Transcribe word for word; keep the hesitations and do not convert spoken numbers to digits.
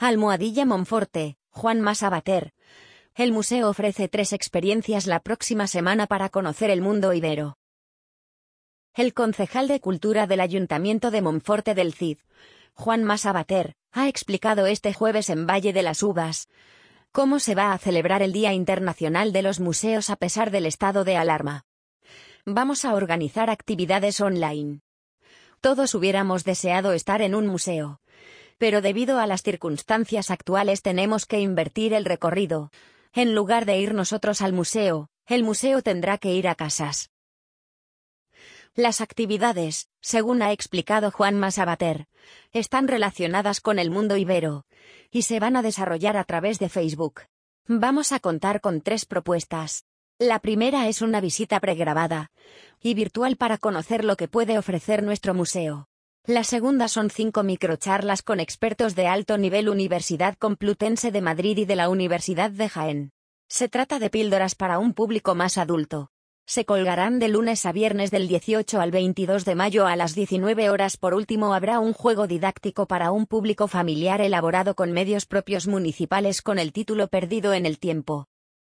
Almohadilla Monforte, Juanma Sabater. El museo ofrece tres experiencias la próxima semana para conocer el mundo ibero. El concejal de Cultura del Ayuntamiento de Monforte del Cid, Juanma Sabater, ha explicado este jueves en Valle de las Uvas cómo se va a celebrar el Día Internacional de los Museos a pesar del estado de alarma. Vamos a organizar actividades online. Todos hubiéramos deseado estar en un museo, pero debido a las circunstancias actuales tenemos que invertir el recorrido. En lugar de ir nosotros al museo, el museo tendrá que ir a casas. Las actividades, según ha explicado Juanma Sabater, están relacionadas con el mundo ibero, y se van a desarrollar a través de Facebook. Vamos a contar con tres propuestas. La primera es una visita pregrabada y virtual para conocer lo que puede ofrecer nuestro museo. La segunda son cinco microcharlas con expertos de alto nivel Universidad Complutense de Madrid y de la Universidad de Jaén. Se trata de píldoras para un público más adulto. Se colgarán de lunes a viernes del dieciocho al veintidós de mayo a las diecinueve horas. Por último, habrá un juego didáctico para un público familiar elaborado con medios propios municipales con el título Perdido en el Tiempo.